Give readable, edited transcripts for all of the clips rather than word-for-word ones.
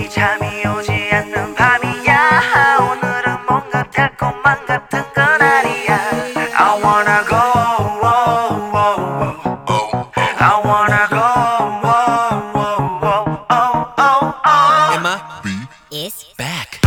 도무지 잠이 오지 않는 밤이야. 오늘은 뭔가 달콤한 같은 건 아니야. I wanna go, I wanna go, Emma is back.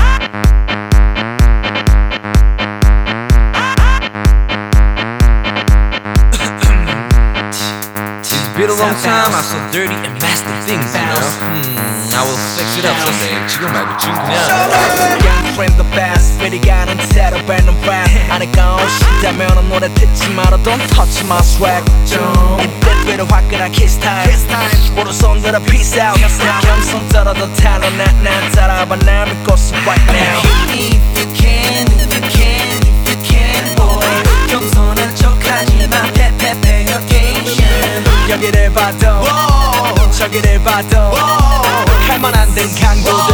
It's been a long time. I saw dirty and nasty things, you know. I will fix it up someday. 지금 말고 지금 그냥. Young friend the best. 미리 가는 채로 뱉는 rap. 아니까 오시다면 노래 듣지 마라. Don't touch my swag. 이때 위로 화끈한 kiss time. 모두 손 들어 peace out. 겸손 떨어도 talent 난 따라봐 날 믿고서 right now. If you can, if you can, if you can, boy. 겸손한 척하지마. pay attention. 여기를 봐도 저기를 봐도 할만한 듯 강도들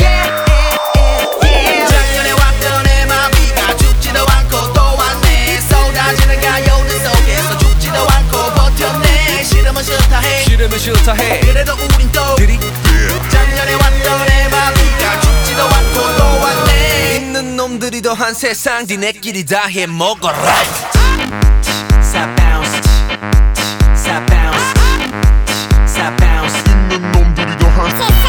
작년에 왔던 내 마비가 죽지도 않고 또 왔네. 쏟아지는 가요들 속에서 죽지도 않고 버텼네. 싫으면 싫다 해. 싫으면 싫다 해. 그래도 우린 또 작년에 왔던 내 마비가 죽지도 않고 또 왔네. 있는 놈들이 더한 세상 니네끼리 다 해먹어라. Side bounce, side bounce, side bounce. 있는 놈들이 더한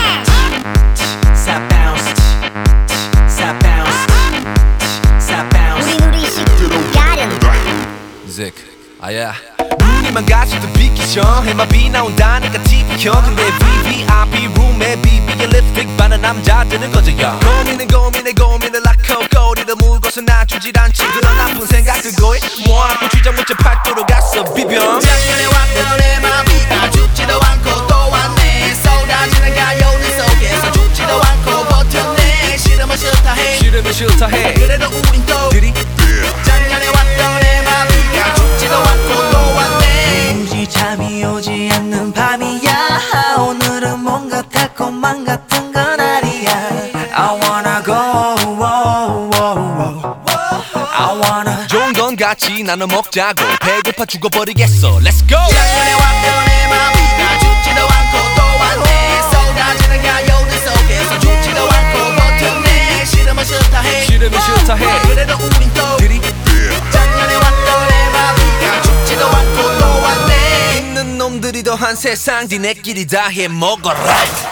Side bounce, side bounce, side bounce. 우리 식가는 Zick, 아야. 눈이만 가지도 비키죠. 해마비 나온다니까 TV 켜. 근데 VVIP 룸에 BB의 립스틱 바른 남자들은 꺼져요. 고민을 낳고 꼬리를 물고서 놔주질 않지. 그런 나쁜 생각들 고이 모아놓고 주저문제 팔도로 갔어 비벼. 작년에 왔던 내 마비가 죽지도 않고 또 왔네. 쏟아지는 가요들 속에서 죽지도 않고 버텼네. 싫으면 싫다 해. 싫으면 싫다 해. 그래도 우린 또 작년에 왔던 내 마비가 죽지도 않고 또 왔네. 도무지 잠이 오지 않는 밤이야. 오늘은 뭔가 달콤한 같은 건 아니야. I wanna go, I wanna. 좋은 건 같이 나눠 먹자고. 배고파 죽어버리겠어. Let's go. 작년에 왔던 내 마비가 죽지도 않고 또 왔네. 쏟아지는 가요들 속에서 죽지도 않고 버텼네. 싫으면 싫다 해. 싫으면 싫다 해. 그래도 우린 또 작년에 왔던 내 마비가 죽지도 않고 또 왔네. 있는 놈들이 더한 세상 니네끼리 다 해먹어라.